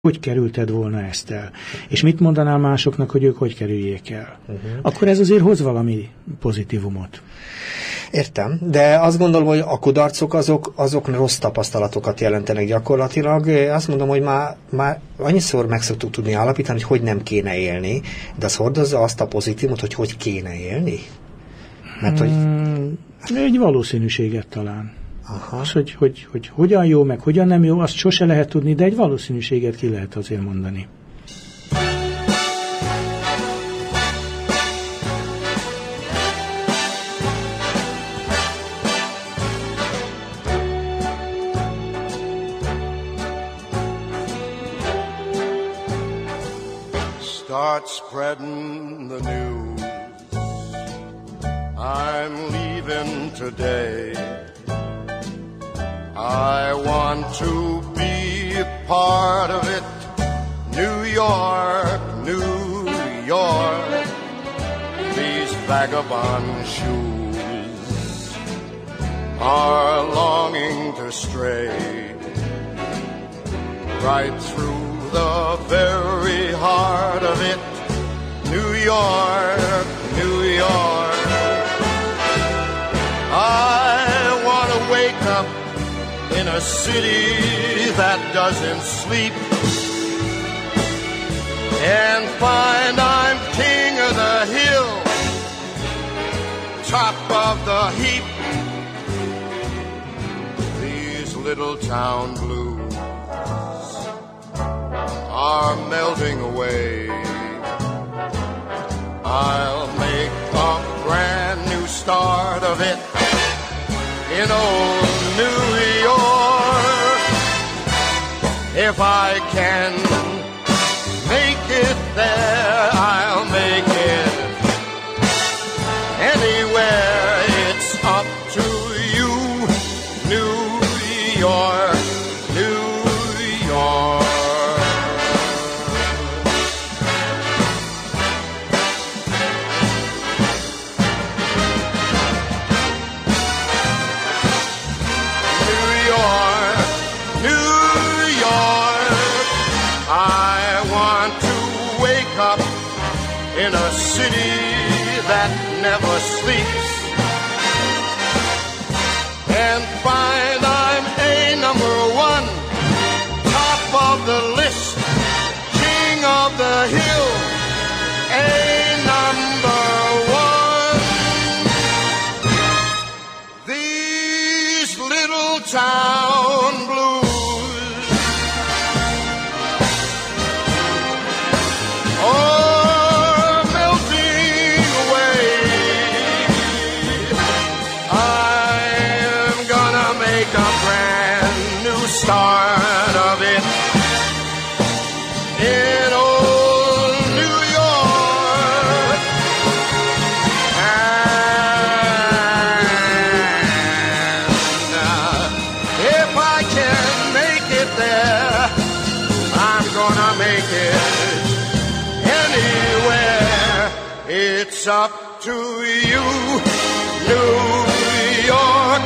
hogy kerülted volna ezt el? És mit mondanál másoknak, hogy ők hogy kerüljék el? Akkor ez azért hoz valami pozitívumot. Értem, de azt gondolom, hogy a kudarcok azok rossz tapasztalatokat jelentenek gyakorlatilag. Azt mondom, hogy már annyiszor meg szoktuk tudni állapítani, hogy nem kéne élni, de az hordozza azt a pozitívumot, hogy kéne élni? Mert hogy... Egy valószínűséget talán. Aha. Az, hogy hogyan jó, meg hogyan nem jó, azt sose lehet tudni, de egy valószínűséget ki lehet azért mondani. Start spreading the news. I'm leaving today. I want to be a part of it. New York, New York. These vagabond shoes are longing to stray right through the very heart of it. New York, New York. I want to wake up in a city that doesn't sleep and find I'm king of the hill, top of the heap. These little town blues are melting away. I'll make a brand new start of it in old New York. If I can make it there, I'll make it anywhere. It's up to you, New York, New York. In a city that never sleeps and find I'm a number one, top of the list, king of the hill, a number one. These little town blues start of it in old New York. And if I can make it there, I'm gonna make it anywhere. It's up to you, New York.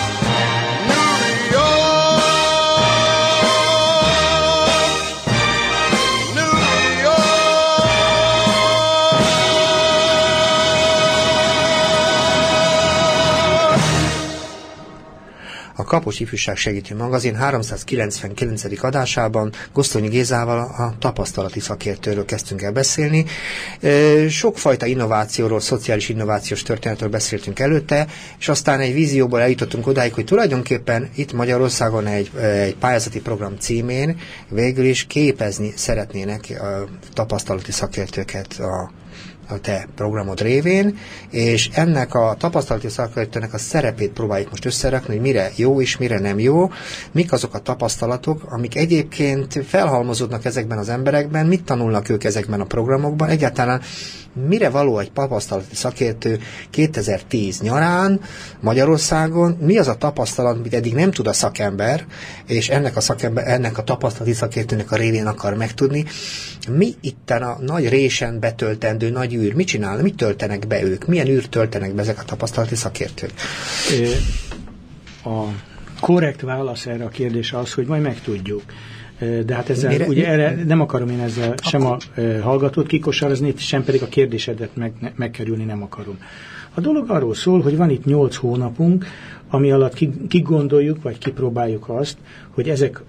A Kapos Ifjúság Segítő Magazin 399. adásában Gosztonyi Gézával a tapasztalati szakértőről kezdtünk el beszélni. Sokfajta innovációról, szociális innovációs történetről beszéltünk előtte, és aztán egy vízióból eljutottunk odáig, hogy tulajdonképpen itt Magyarországon egy pályázati program címén végül is képezni szeretnének a tapasztalati szakértőket a te programod révén, és ennek a tapasztalati szakértőnek a szerepét próbáljuk most összerakni, hogy mire jó és mire nem jó, mik azok a tapasztalatok, amik egyébként felhalmozódnak ezekben az emberekben, mit tanulnak ők ezekben a programokban, egyáltalán mire való egy tapasztalati szakértő 2010 nyarán Magyarországon, mi az a tapasztalat, amit eddig nem tud a szakember, és ennek a tapasztalati szakértőnek a révén akar megtudni. Mi itten a nagy résen betöltendő nagy űr? Mit csinál? Mit töltenek be ők? Milyen űrt töltenek be ezek a tapasztalati szakértők? A korrekt válasz erre a kérdésre az, hogy majd megtudjuk. de hát ezzel, ugye erre nem akarom én ezzel sem a hallgatót kikosarazni, sem pedig a kérdésedet megkerülni nem akarom. A dolog arról szól, hogy van itt 8 hónapunk, ami alatt kigondoljuk, vagy kipróbáljuk azt, hogy ezek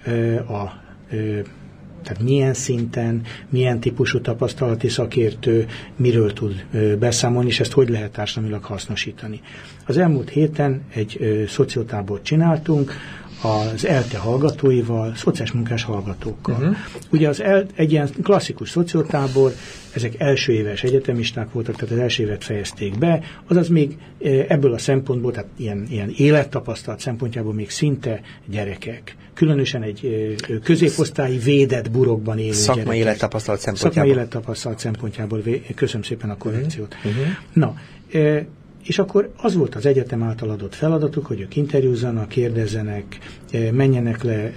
tehát milyen szinten, milyen típusú tapasztalati szakértő miről tud beszámolni, és ezt hogy lehet társadalmilag hasznosítani. Az elmúlt héten egy szociotábort csináltunk, az ELTE hallgatóival, szociális munkás hallgatókkal. Ugye egy ilyen klasszikus szociotábor, ezek első éves egyetemisták voltak, tehát az első évet fejezték be, azaz még ebből a szempontból, tehát ilyen élettapasztalat szempontjából még szinte gyerekek. Különösen egy középosztályi védett burokban élő szakmai élettapasztalat szempontjából. Szakmai élettapasztalat szempontjából. Köszönöm szépen a korrekciót. Na, és akkor az volt az egyetem által adott feladatuk, hogy ők interjúzzanak, kérdezzenek, menjenek le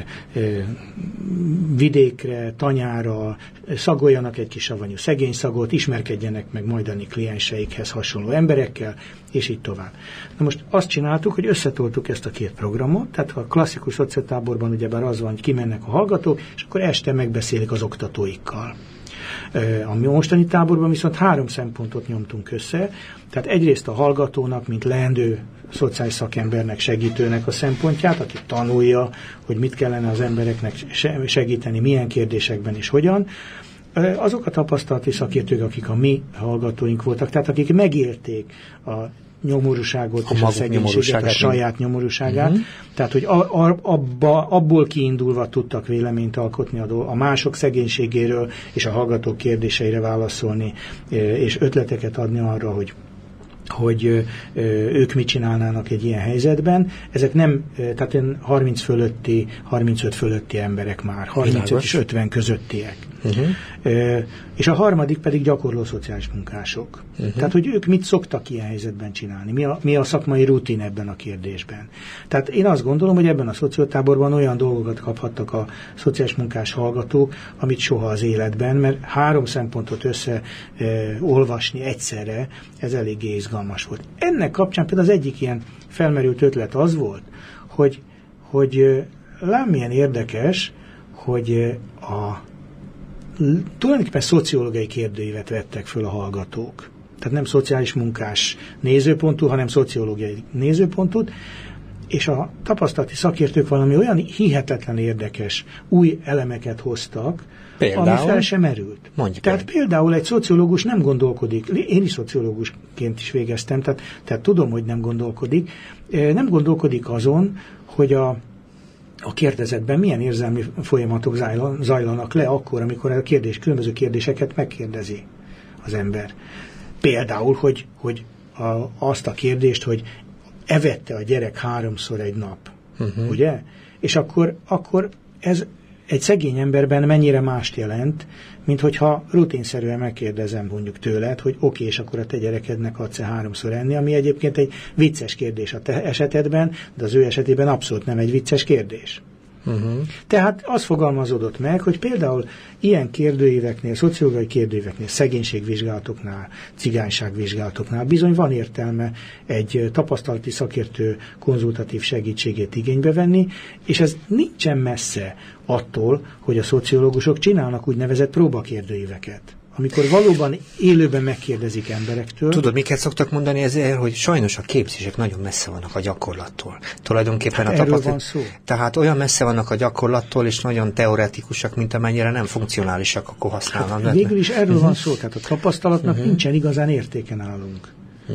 vidékre, tanyára, szagoljanak egy kis savanyú szegény szagot, ismerkedjenek meg majdani klienseikhez hasonló emberekkel, és így tovább. Na most azt csináltuk, hogy összetoltuk ezt a két programot, tehát a klasszikus szociotáborban ugyebár az van, hogy kimennek a hallgatók, és akkor este megbeszélik az oktatóikkal. A mostani táborban viszont 3 szempontot nyomtunk össze, tehát egyrészt a hallgatónak, mint leendő szociális szakembernek, segítőnek a szempontját, aki tanulja, hogy mit kellene az embereknek segíteni, milyen kérdésekben és hogyan. Azok a tapasztalati szakértők, akik a mi hallgatóink voltak, tehát akik megélték a nyomorúságot és a szegénységet, a saját nyomorúságát. Tehát, hogy abból kiindulva tudtak véleményt alkotni a mások szegénységéről és a hallgatók kérdéseire válaszolni, és ötleteket adni arra, hogy ők mit csinálnának egy ilyen helyzetben. Ezek nem, tehát 30 fölötti, 35 fölötti emberek már, 35 és 50 közöttiek. És a harmadik pedig gyakorló szociális munkások. Tehát, hogy ők mit szoktak ilyen helyzetben csinálni, mi a szakmai rutin ebben a kérdésben. Tehát én azt gondolom, hogy ebben a szociotáborban olyan dolgokat kaphattak a szociális munkás hallgatók, amit soha az életben, mert 3 szempontot olvasni egyszerre, ez eléggé izgalmas volt. Ennek kapcsán például az egyik ilyen felmerült ötlet az volt, hogy lám milyen érdekes, hogy tulajdonképpen szociológiai kérdőívet vettek föl a hallgatók. Tehát nem szociális munkás nézőpontú, hanem szociológiai nézőpontút, és a tapasztalati szakértők valami olyan hihetetlen érdekes új elemeket hoztak, például, ami fel sem merült. Tehát például egy szociológus nem gondolkodik, én is szociológusként is végeztem, tehát tudom, hogy nem gondolkodik azon, hogy a kérdezetben milyen érzelmi folyamatok zajlanak le akkor, amikor a különböző kérdéseket megkérdezi az ember. Például, hogy azt a kérdést, hogy evette a gyerek 3-szor egy nap, ugye? És akkor ez egy szegény emberben mennyire mást jelent, mint hogyha rutinszerűen megkérdezem mondjuk tőled, hogy oké, és akkor a te gyerekednek adsz-e 3-szor enni, ami egyébként egy vicces kérdés a te esetedben, de az ő esetében abszolút nem egy vicces kérdés. Tehát az fogalmazódott meg, hogy például ilyen kérdőíveknél, szociológiai kérdőíveknél, szegénységvizsgálatoknál, cigányságvizsgálatoknál bizony van értelme egy tapasztalati szakértő konzultatív segítségét igénybe venni, és ez nincsen messze attól, hogy a szociológusok csinálnak úgynevezett próbakérdőíveket, amikor valóban élőben megkérdezik emberektől. Tudod, miket szoktak mondani ezért, hogy sajnos a képzések nagyon messze vannak a gyakorlattól. Tulajdonképpen hát erről van szó. Tehát olyan messze vannak a gyakorlattól, és nagyon teoretikusak, mint amennyire nem funkcionálisak, akkor használnak. Hát végül is erről van szó, tehát a tapasztalatnak nincsen igazán értéke nálunk.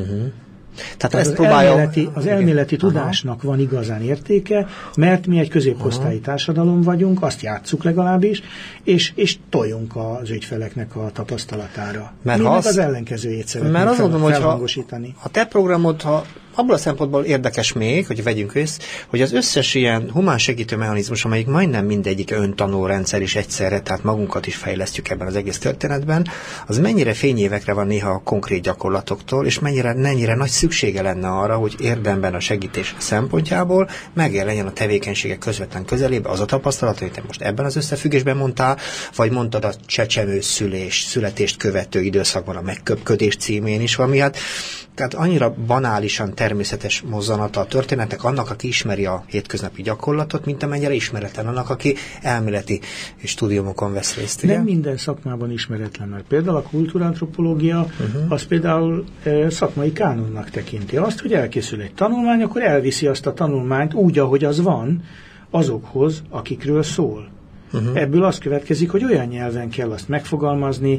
Tehát az elméleti tudásnak van igazán értéke, mert mi egy középosztályi társadalom vagyunk, azt játsszuk legalábbis, és toljunk az ügyfeleknek a tapasztalatára. Mi meg az ellenkezőjét szeretnénk felhangosítani. A te programod, abból a szempontból érdekes még, hogy vegyünk össze, hogy az összes ilyen humán segítő mechanizmus, amelyik majdnem mindegyik öntanuló rendszer is egyszerre, tehát magunkat is fejlesztjük ebben az egész történetben, az mennyire fényévekre van néha a konkrét gyakorlatoktól, és mennyire nagy szükség szüksége lenne arra, hogy érdemben a segítés szempontjából megjelenjen a tevékenységek közvetlen közelében az a tapasztalat, hogy te most ebben az összefüggésben mondtál, vagy mondtad a csecsemő születést követő időszakban a megköpködés címén is, ami hát tehát annyira banálisan természetes mozzanata a történetek annak, aki ismeri a hétköznapi gyakorlatot, mint amennyire ismeretlen annak, aki elméleti stúdiumokon vesz részt. Nem minden szakmában ismeretlen, mert például a kultúrantropológia az például szakmai kánonnak tekinti azt, hogy elkészül egy tanulmány, akkor elviszi azt a tanulmányt úgy, ahogy az van, azokhoz, akikről szól. Ebből az következik, hogy olyan nyelven kell azt megfogalmazni,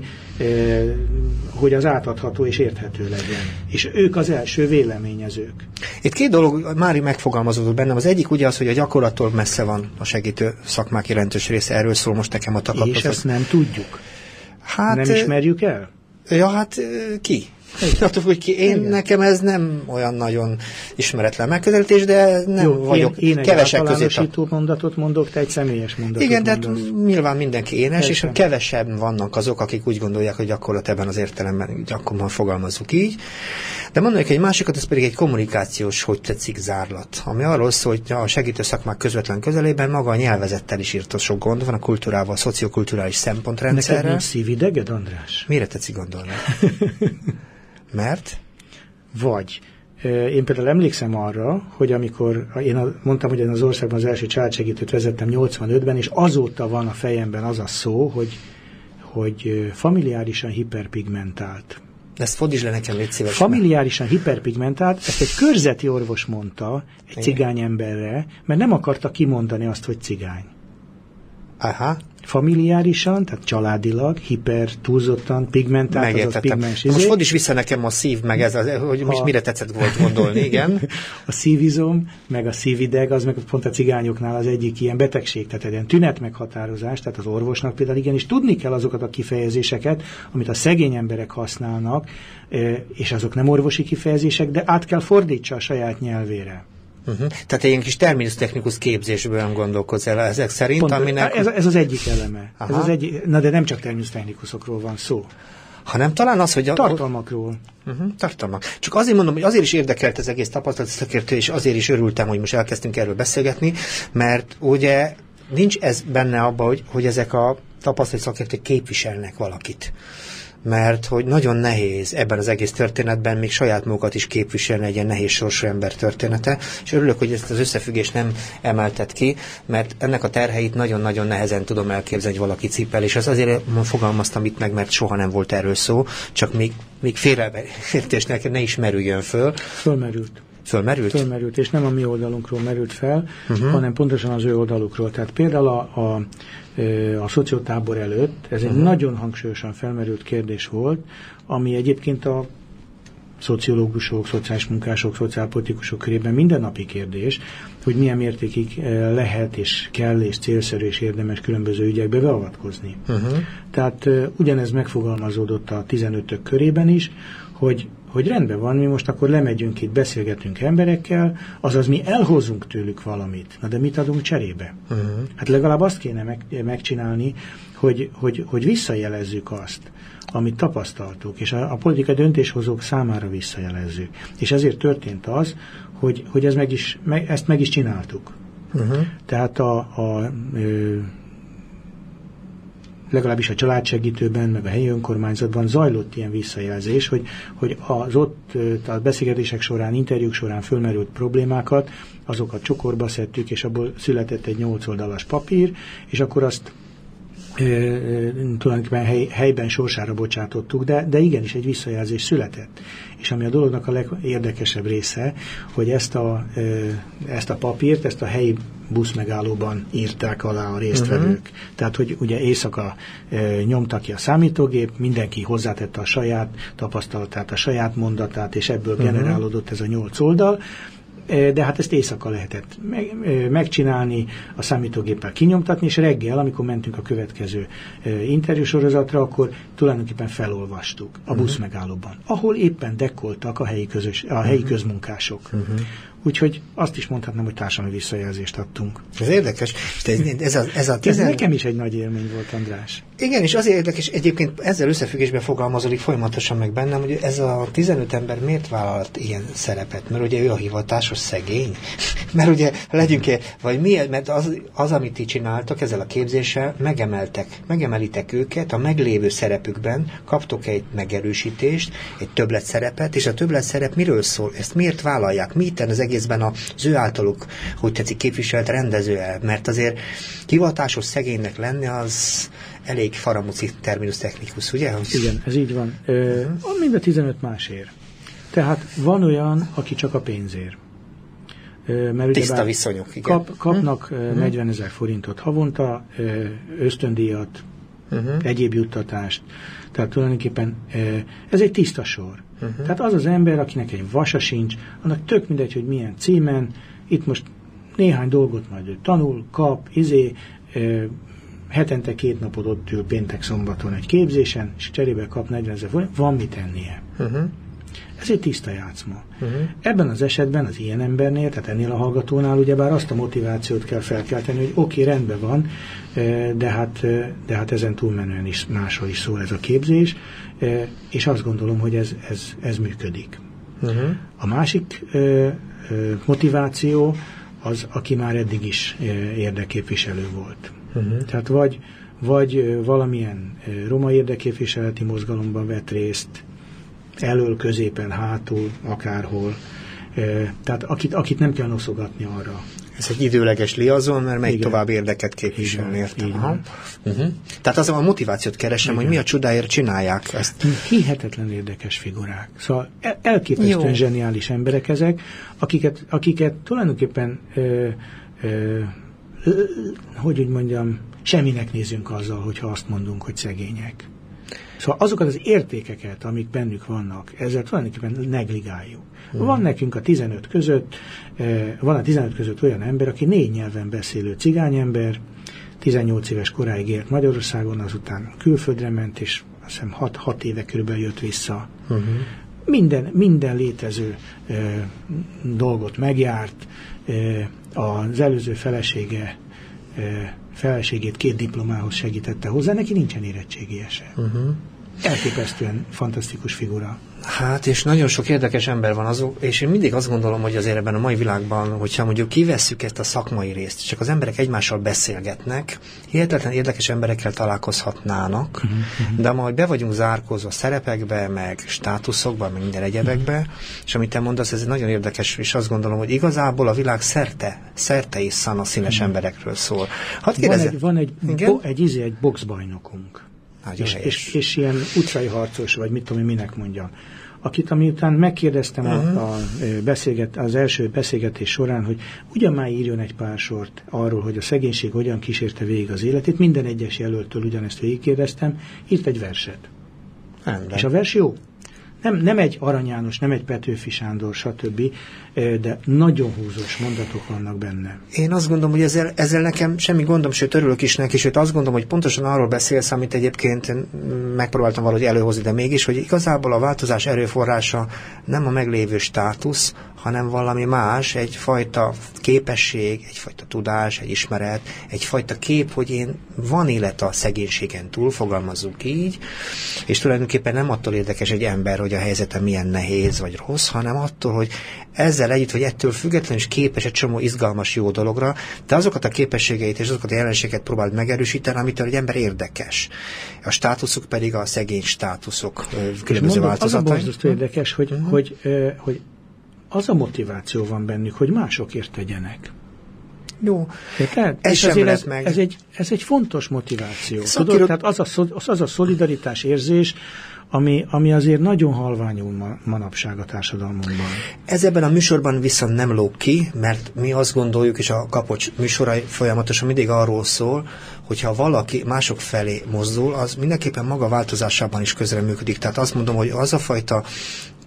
hogy az átadható és érthető legyen. És ők az első véleményezők. Itt két dolog már megfogalmazódott bennem. Az egyik ugye az, hogy a gyakorlattól messze van a segítő szakmák jelentős része. Erről szól most nekem a tapasztalat. És ezt nem tudjuk. Hát, nem ismerjük el? Ja, hát ki? Nekem ez nem olyan nagyon ismeretlen megközelítés, de nem jó, vagyok én kevesek közé. Én mondatot mondok, te egy személyes mondatot igen, de nyilván mindenki énes, persze. És kevesebb vannak azok, akik úgy gondolják, hogy gyakorlat ebben az értelemben gyakorban fogalmazzuk így. De mondanék egy másikat, ez pedig egy kommunikációs, hogy tetszik zárlat, ami arról szól, hogy a segítő szakmák közvetlen közelében maga a nyelvezettel is írt sok gond van, a kultúrával, a szociokulturális szempontrendszerrel. Neked nincs szívideged, András? Mire tetszik gondolni? Mert? Vagy. Én például emlékszem arra, hogy amikor mondtam, hogy én az országban az első családsegítőt vezettem 85-ben, és azóta van a fejemben az a szó, hogy familiárisan hiperpigmentált. Ezt fordítsd le nekem, légy szíves. Familiárisan hiperpigmentált, ezt egy körzeti orvos mondta egy cigány emberre, mert nem akarta kimondani azt, hogy cigány. Aha. Familiárisan, tehát családilag, túlzottan, pigmentált, azaz pigmens. Most fordíts vissza nekem a szív, meg ez, hogy mire tetszett volt gondolni, igen. A szívizom, meg a szívideg, az meg pont a cigányoknál az egyik ilyen betegség, tehát egy ilyen tünetmeghatározás, tehát az orvosnak például igenis tudni kell azokat a kifejezéseket, amit a szegény emberek használnak, és azok nem orvosi kifejezések, de át kell fordítsa a saját nyelvére. Tehát egy ilyen kis terminus-technikus képzésből gondolkodsz el ezek szerint, pont, aminek... Ez az egyik eleme. Ez az na de nem csak terminus-technikusokról van szó. Hanem talán az, hogy... Tartalmakról. Tartalmak. Csak azért mondom, hogy azért is érdekelt ez egész tapasztalati szakértő, és azért is örültem, hogy most elkezdtünk erről beszélgetni, mert ugye nincs ez benne abban, hogy ezek a tapasztalati szakértők képviselnek valakit. Mert hogy nagyon nehéz ebben az egész történetben még saját magukat is képviselni egy ilyen nehéz sorsú ember története, és örülök, hogy ezt az összefüggést nem emeltet ki, mert ennek a terheit nagyon-nagyon nehezen tudom elképzelni, hogy valaki cipel, és az azért fogalmaztam itt meg, mert soha nem volt erről szó, csak még félreértésnek ne is merüljön föl. Fölmerült, és nem a mi oldalunkról merült fel, hanem pontosan az ő oldalukról. Tehát például a szociotábor előtt ez egy nagyon hangsúlyosan felmerült kérdés volt, ami egyébként a szociológusok, szociális munkások, szociálpolitikusok körében mindennapi kérdés, hogy milyen mértékig lehet és kell és célszerű és érdemes különböző ügyekbe beavatkozni. Tehát ugyanez megfogalmazódott a 15-ök körében is, hogy rendben van, mi most akkor lemegyünk itt, beszélgetünk emberekkel, azaz mi elhozunk tőlük valamit. Na de mit adunk cserébe? Hát legalább azt kéne megcsinálni, hogy visszajelezzük azt, amit tapasztaltuk, és a politikai döntéshozók számára visszajelezzük. És ezért történt az, hogy ezt meg is csináltuk. Tehát legalábbis a családsegítőben, meg a helyi önkormányzatban zajlott ilyen visszajelzés, hogy az ott a beszélgetések során, interjúk során fölmerült problémákat, azokat csokorba szedtük, és abból született egy 8 oldalas papír, és akkor azt tulajdonképpen helyben sorsára bocsátottuk, de igenis egy visszajelzés született. És ami a dolognak a legérdekesebb része, hogy ezt a papírt, ezt a helyi buszmegállóban írták alá a résztvevők. Tehát, hogy ugye éjszaka nyomta ki a számítógép, mindenki hozzátette a saját tapasztalatát, a saját mondatát, és ebből generálódott ez a 8 oldal, de hát ezt éjszaka lehetett megcsinálni, a számítógéppel kinyomtatni, és reggel, amikor mentünk a következő interjúsorozatra, akkor tulajdonképpen felolvastuk a buszmegállóban, ahol éppen dekkoltak a helyi közmunkások. Úgyhogy azt is mondhatnám, hogy társadalmi visszajelzést adtunk. Ez érdekes. Ez nekem is egy nagy élmény volt, András. Igen, és azért érdekes, egyébként ezzel összefüggésben fogalmazódik folyamatosan meg bennem, hogy ez a 15 ember miért vállalt ilyen szerepet? Mert ugye ő a hivatásos szegény? Mert ugye legyünk-e, vagy miért? Mert az, amit ti csináltak ezzel a képzéssel, megemelitek őket a meglévő szerepükben, kaptok egy megerősítést, egy többlet szerepet, és a többlet szerep miről szól? Ezt miért vállalják? Mi itten az egészben az ő általuk, hogy tetszik, képviselt rendező el? Mert azért hivatásos szegénynek lenni az elég faramuci terminus technikus, ugye? Igen, ez így van. Mind a 15 másért. Tehát van olyan, aki csak a pénzért. Mert tiszta viszonyok, igen. Kapnak 40 000 forintot havonta, ösztöndíjat, egyéb juttatást. Tehát tulajdonképpen ez egy tiszta sor. Tehát az az ember, akinek egy vasa sincs, annak tök mindegy, hogy milyen címen, itt most néhány dolgot majd ő tanul, kap, hetente 2 napot ott ül péntek-szombaton egy képzésen, és cserébe kap 40 000 forint, van mit tennie. Ez egy tiszta játszma. Ebben az esetben az ilyen embernél, tehát ennél a hallgatónál ugyebár azt a motivációt kell felkelteni, hogy oké, rendben van, de hát ezen túlmenően is másról is szól ez a képzés, és azt gondolom, hogy ez működik. A másik motiváció az, aki már eddig is érdekképviselő volt. Tehát vagy valamilyen roma érdekképviseleti mozgalomban vett részt, elől, középen, hátul, akárhol. Tehát akit nem kell noszogatni arra. Ez egy időleges liazon, mert megy tovább érdeket képviselni. Tehát az a motivációt keresem, hogy mi a csodáért csinálják ezt. Hihetetlen érdekes figurák. Szóval elképesztően zseniális emberek ezek, akiket tulajdonképpen hogy úgy mondjam, semminek nézünk azzal, hogyha azt mondunk, hogy szegények. Szóval azokat az értékeket, amik bennük vannak, ezzel tulajdonképpen negligáljuk. Van nekünk a 15 között, olyan ember, aki 4 nyelven beszélő cigányember, 18 éves koráig élt Magyarországon, azután külföldre ment, és azt hiszem 6 éve körülbelül jött vissza. Minden létező dolgot megjárt, az előző feleségét 2 diplomához segítette hozzá, neki nincsen érettségie se. Elképesztően fantasztikus figura. Hát, és nagyon sok érdekes ember van azok, és én mindig azt gondolom, hogy azért ebben a mai világban, hogyha mondjuk kivesszük ezt a szakmai részt, csak az emberek egymással beszélgetnek, hihetetlen érdekes emberekkel találkozhatnának, de majd be vagyunk zárkózva szerepekbe, meg státuszokba, meg minden egyebekbe, és amit te mondasz, ez nagyon érdekes, és azt gondolom, hogy igazából a világ szerte és szana színes emberekről szól. Van egy boxbajnokunk. És ilyen utcai harcos, vagy mit tudom én, minek mondjam. Amiután megkérdeztem az első beszélgetés során, hogy ugyan már írjon egy pár sort arról, hogy a szegénység hogyan kísérte végig az életét, minden egyes jelöltől ugyanezt végigkérdeztem, írt egy verset. Ember. És a vers jó. Nem egy Arany János, nem egy Petőfi Sándor, stb., de nagyon húzós mondatok vannak benne. Én azt gondolom, hogy ezzel nekem semmi gondom, sőt örülök is neki, sőt azt gondolom, hogy pontosan arról beszélsz, amit egyébként megpróbáltam valahogy előhozni, de mégis, hogy igazából a változás erőforrása nem a meglévő státusz, hanem valami más, egyfajta képesség, egyfajta tudás, egy ismeret, egyfajta kép, hogy van élet a szegénységen túl, fogalmazzuk így, és tulajdonképpen nem attól érdekes egy ember, hogy a helyzete milyen nehéz vagy rossz, hanem attól, hogy ezzel együtt, hogy ettől függetlenül is képes egy csomó izgalmas jó dologra, de azokat a képességeit és azokat a jelenségeket próbáld megerősíteni, amitől egy ember érdekes. A státuszok pedig a szegény státuszok különböző változatai. Az a borzasztó érdekes, hogy az a motiváció van bennük, hogy másokért tegyenek. Jó, ez egy fontos motiváció. Tudod? Tehát az a szolidaritás érzés, ami azért nagyon halványul manapság a társadalmunkban. Ez ebben a műsorban viszont nem lóg ki, mert mi azt gondoljuk, és a Kapocs műsorai folyamatosan mindig arról szól, hogyha valaki mások felé mozdul, az mindenképpen maga változásában is közreműködik. Tehát azt mondom, hogy az a fajta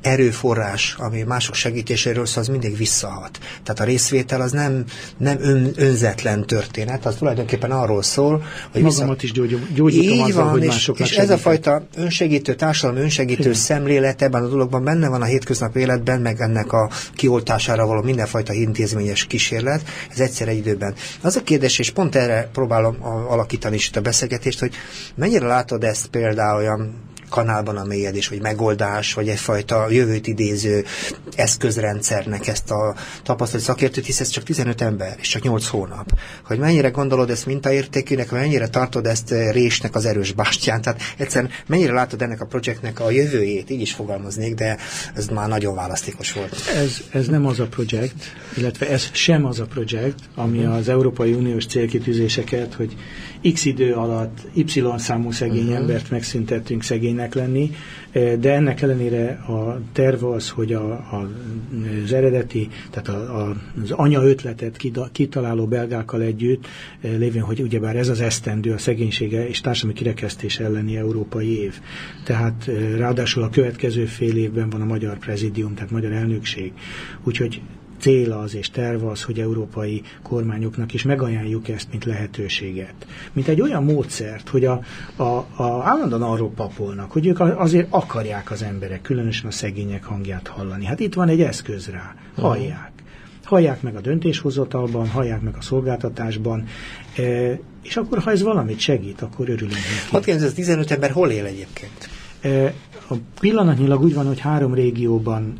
erőforrás, ami mások segítéséről szól, az mindig visszahat. Tehát a részvétel az nem önzetlen történet, az tulajdonképpen arról szól, hogy magamat is gyógyítom azzal, hogy másoknak és ez a fajta önsegítő, társadalmi önsegítő szemlélet ebben a dologban benne van a hétköznapi életben, meg ennek a kioltására való mindenfajta intézményes kísérlet, ez egyszer egy időben. Az a kérdés, és pont erre próbálom alakítani is a beszélgetést, hogy mennyire látod ezt például olyan kanálban a mélyedés, vagy megoldás, vagy egyfajta jövőt idéző eszközrendszernek ezt a tapasztalat szakértőt, hisz ez csak 15 ember, és csak 8 hónap. Hogy mennyire gondolod ezt mintaértékűnek, mennyire tartod ezt résnek az erős bástyán, tehát egyszerűen mennyire látod ennek a projektnek a jövőjét, így is fogalmaznék, de ez már nagyon választékos volt. Ez nem az a projekt, illetve ez sem az a projekt, ami az Európai Uniós célkitűzéseket, hogy X idő alatt Y számú szegény embert megszüntettünk szegénynek lenni, de ennek ellenére a terv az, hogy az eredeti, tehát az anya ötletet kitaláló belgákkal együtt, lévén, hogy ugyebár ez az esztendő a szegénysége és társadalmi kirekesztés elleni európai év. Tehát ráadásul a következő fél évben van a magyar prezidium, tehát magyar elnökség. Úgyhogy cél az és terv az, hogy európai kormányoknak is megajánljuk ezt, mint lehetőséget. Mint egy olyan módszert, hogy állandóan arról papolnak, hogy ők azért akarják az emberek, különösen a szegények hangját hallani. Hát itt van egy eszköz rá. Hallják. Hallják meg a döntéshozatalban, hallják meg a szolgáltatásban, és akkor, ha ez valamit segít, akkor örülünk neki. Hadd kérdezzem, ez 15 ember hol él egyébként? Pillanatnyilag úgy van, hogy 3 régióban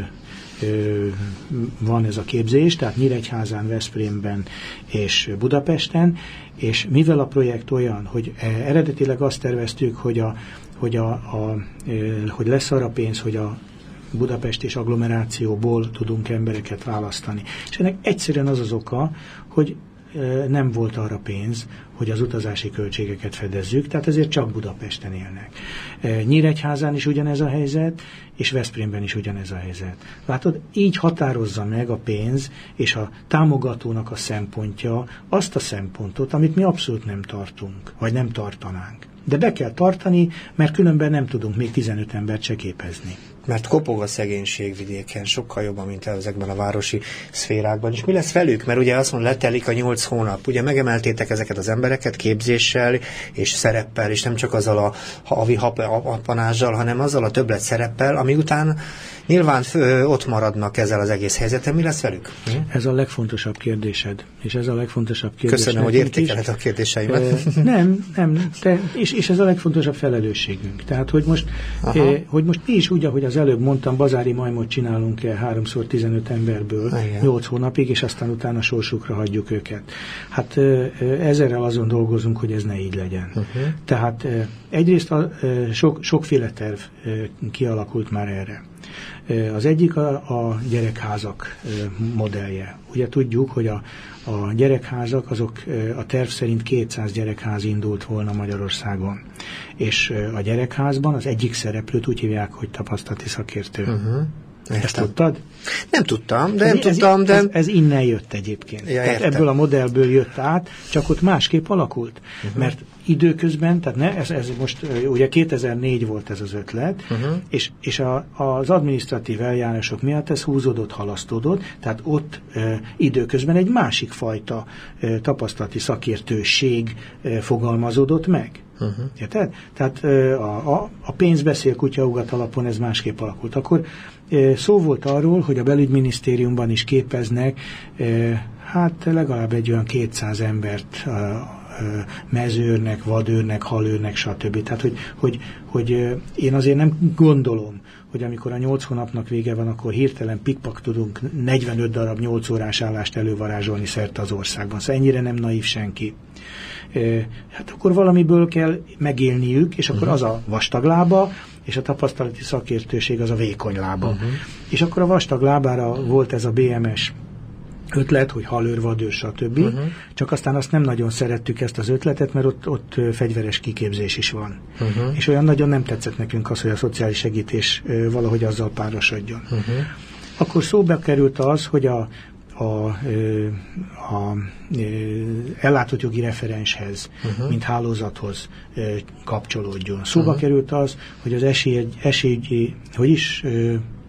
van ez a képzés, tehát Nyíregyházán, Veszprémben és Budapesten, és mivel a projekt olyan, hogy eredetileg azt terveztük, hogy lesz arra pénz, hogy a Budapest és agglomerációból tudunk embereket választani. És ennek egyszerűen az az oka, hogy nem volt arra pénz, hogy az utazási költségeket fedezzük, tehát ezért csak Budapesten élnek. Nyíregyházán is ugyanez a helyzet, és Veszprémben is ugyanez a helyzet. Látod, így határozza meg a pénz és a támogatónak a szempontja azt a szempontot, amit mi abszolút nem tartunk, vagy nem tartanánk. De be kell tartani, mert különben nem tudunk még 15 embert se képezni. Mert kopog a szegénység vidéken, sokkal jobban, mint ezekben a városi szférákban. És mi lesz velük? Mert ugye azt mondom, letelik a 8 hónap. Ugye megemeltétek ezeket az embereket képzéssel és szereppel, és nem csak azzal a havi apanázsal, hanem azzal a többlet szereppel, ami után nyilván ott maradnak ezzel az egész helyzeten. Mi lesz velük? Ez a legfontosabb kérdésed. És ez a legfontosabb kérdés. Köszönöm, hogy értékeled a kérdéseimet. Nem. És ez a legfontosabb felelősségünk. Tehát, hogy most mi is úgy, ahogy az előbb mondtam, bazári majmot csinálunk 3x15 emberből 8 hónapig, és aztán utána sorsukra hagyjuk őket. Hát ezerrel azon dolgozunk, hogy ez ne így legyen. Tehát egyrészt sokféle terv kialakult már erre. Az egyik a gyerekházak modellje. Ugye tudjuk, hogy a gyerekházak, azok a terv szerint 200 gyerekház indult volna Magyarországon. És a gyerekházban az egyik szereplőt úgy hívják, hogy tapasztalati szakértő. Ezt tudtad? Nem tudtam, de... Ez innen jött egyébként. Ja, tehát ebből a modellből jött át, csak ott másképp alakult. Mert időközben, tehát ez most ugye 2004 volt ez az ötlet, és az adminisztratív eljárások miatt ez húzódott, halasztódott, tehát ott időközben egy másik fajta tapasztalati szakértőség fogalmazódott meg. Érted? Tehát a pénz beszél, kutyaugat alapon ez másképp alakult. Akkor szó volt arról, hogy a belügyminisztériumban is képeznek hát legalább egy olyan 200 embert mezőrnek, vadőrnek, halőrnek, stb. Tehát, hogy én azért nem gondolom, hogy amikor a 8 hónapnak vége van, akkor hirtelen pikpak tudunk 45 darab 8 órás állást elővarázsolni szerte az országban. Szóval ennyire nem naív senki. Hát akkor valamiből kell megélniük, és akkor az a vastag lába, és a tapasztalati szakértőség az a vékony lába. És akkor a vastag lábára volt ez a BMS ötlet, hogy halőr, vadőr, stb. Csak aztán azt nem nagyon szerettük ezt az ötletet, mert ott fegyveres kiképzés is van. És olyan nagyon nem tetszett nekünk az, hogy a szociális segítés valahogy azzal párosodjon. Akkor szóba került az, hogy a ellátott jogi referenshez, mint hálózathoz kapcsolódjon. Szóba került az, hogy az esélyügyi,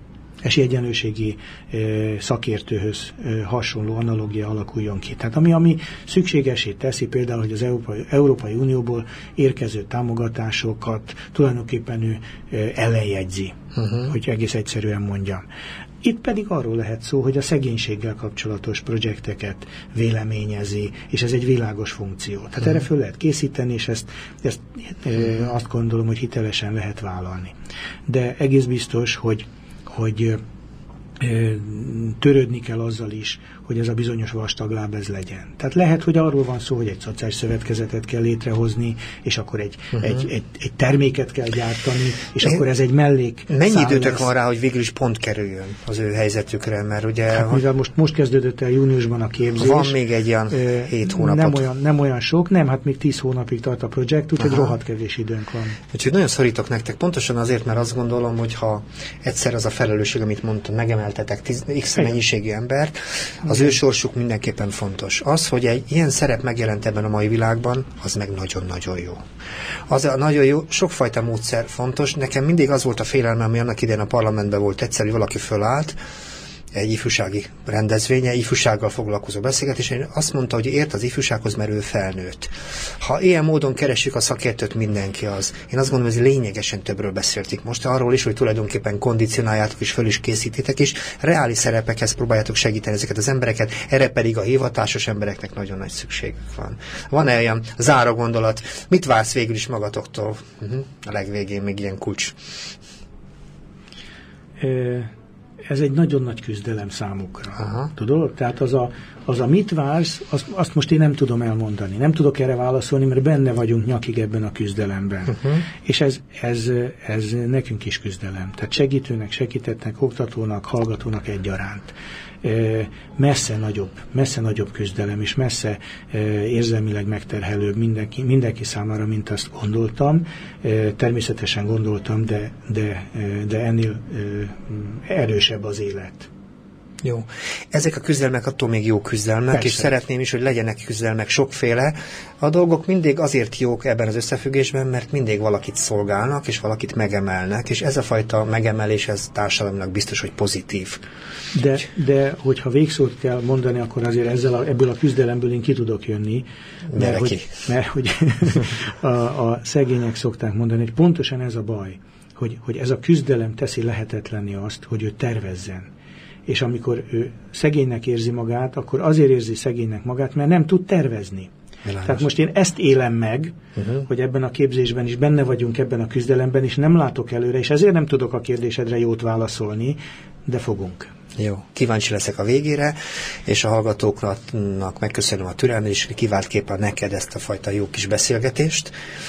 esélyegyenlőségi szakértőhöz hasonló analógia alakuljon ki. Tehát ami szükségesé teszi például, hogy az Európai Unióból érkező támogatásokat tulajdonképpen ő ellenjegyzi, hogy egész egyszerűen mondjam. Itt pedig arról lehet szó, hogy a szegénységgel kapcsolatos projekteket véleményezi, és ez egy világos funkció. Tehát erre föl lehet készíteni, és ezt azt gondolom, hogy hitelesen lehet vállalni. De egész biztos, hogy törődni kell azzal is, hogy ez a bizonyos vastagláb ez legyen. Tehát lehet, hogy arról van szó, hogy egy szociális szövetkezetet kell létrehozni, és akkor egy terméket kell gyártani, és akkor ez egy mellék. Mennyi időtök van rá, hogy végül is pont kerüljön az ő helyzetükre? Mert ugye... Hát mivel most kezdődött el júniusban a képzés. Van még egy ilyen 7 hónapot. Nem olyan sok, hát még 10 hónapig tart a projekt, úgyhogy rohadt kevés időnk van. Úgyhogy nagyon szorítok nektek, pontosan azért, mert azt gondolom, hogy ha egyszer az a felelősség, amit mondtam, megemeltetek x mennyiségű embert, az ő sorsuk mindenképpen fontos. Az, hogy egy ilyen szerep megjelent ebben a mai világban, az meg nagyon-nagyon jó. Az a nagyon jó, sokfajta módszer fontos. Nekem mindig az volt a félelmem, ami annak idején a parlamentben volt egyszer, hogy valaki fölállt, egy ifjúsági rendezvénye, ifjúsággal foglalkozó beszélgetés, és azt mondta, hogy ért az ifjúsághoz, mert ő felnőtt. Ha ilyen módon keresjük a szakértőt, mindenki az. Én azt gondolom, hogy ez lényegesen többről beszéltik most, arról is, hogy tulajdonképpen kondicionáljátok és föl is készítitek, és reális szerepekhez próbáljátok segíteni ezeket az embereket, erre pedig a hivatásos embereknek nagyon nagy szükségük van. Van-e olyan záró gondolat? Mit vársz végül is magatoktól? A legvégén még ilyen kulcs. Ez egy nagyon nagy küzdelem számukra. Tudod? Tehát az a mit vársz, azt most én nem tudom elmondani. Nem tudok erre válaszolni, mert benne vagyunk nyakig ebben a küzdelemben. És ez nekünk is küzdelem. Tehát segítetnek, oktatónak, hallgatónak egyaránt. Messze nagyobb küzdelem, és messze érzelmileg megterhelőbb mindenki számára, mint azt gondoltam. Természetesen gondoltam, de ennél erősebb az élet. Jó. Ezek a küzdelmek attól még jó küzdelmek, persze. És szeretném is, hogy legyenek küzdelmek sokféle. A dolgok mindig azért jók ebben az összefüggésben, mert mindig valakit szolgálnak, és valakit megemelnek, és ez a fajta megemelés, ez társadalomnak biztos, hogy pozitív. De hogyha végszót kell mondani, akkor azért ebből a küzdelemből én ki tudok jönni, mert hogy a szegények szokták mondani, hogy pontosan ez a baj, hogy ez a küzdelem teszi lehetetlenni azt, hogy ő tervezzen. És amikor ő szegénynek érzi magát, akkor azért érzi szegénynek magát, mert nem tud tervezni. Világos. Tehát most én ezt élem meg, hogy ebben a képzésben is benne vagyunk ebben a küzdelemben, és nem látok előre, és ezért nem tudok a kérdésedre jót válaszolni, de fogunk. Jó, kíváncsi leszek a végére, és a hallgatóknak megköszönöm a türelmet, és kiváltképpen neked ezt a fajta jó kis beszélgetést.